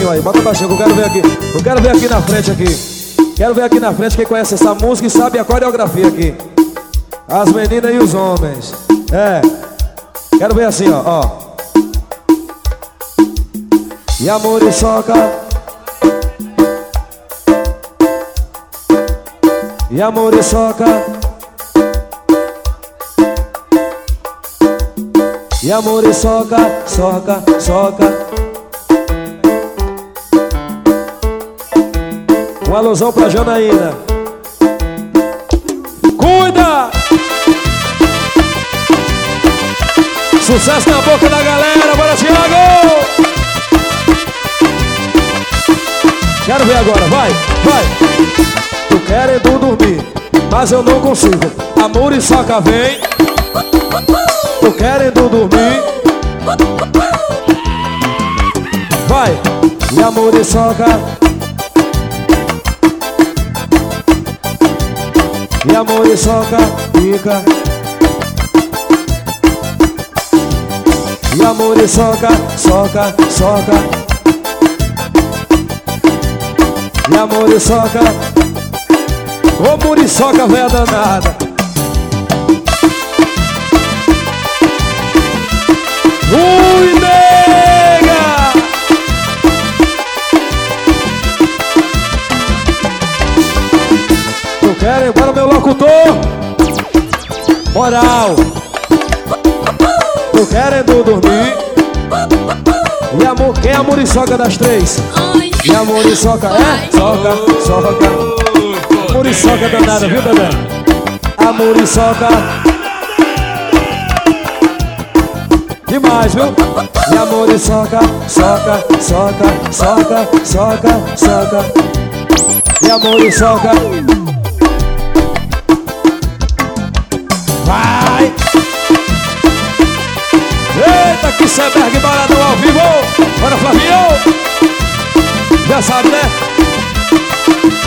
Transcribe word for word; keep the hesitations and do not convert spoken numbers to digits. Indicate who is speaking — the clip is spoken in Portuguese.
Speaker 1: baixinho aí, bota baixinho que eu quero ver aqui. Eu quero ver aqui na frente aqui. Quero ver aqui na frente quem conhece essa música e sabe a coreografia aqui. As meninas e os homens. É. Quero ver assim, ó, ó. E a muriçoca. E a muriçoca. E a muriçoca, soca, soca. Uma alusão pra Janaína. Cuida! Sucesso na boca da galera, bora Thiago! Quero ver agora, vai, vai! Tô querendo dormir, mas eu não consigo. A muriçoca vem. Tô querendo dormir. Vai! E a muriçoca. E a muriçoca fica. E a muriçoca soca, soca. E a muriçoca. Ô muriçoca velha danada. Ui, nega! Tu quer embora, meu locutor? Moral. Tu querendo dormir? E a, quem é a muriçoca das três? E a muriçoca é? Soca, soca. Muriçoca danada, viu, bebê? A muriçoca. Demais, viu? E a muriçoca, soca, soca, soca, soca, soca. E a muriçoca. Vai! Eita, que Seberg Baradão ao vivo! Bora, Flavinho! Já sabe, né?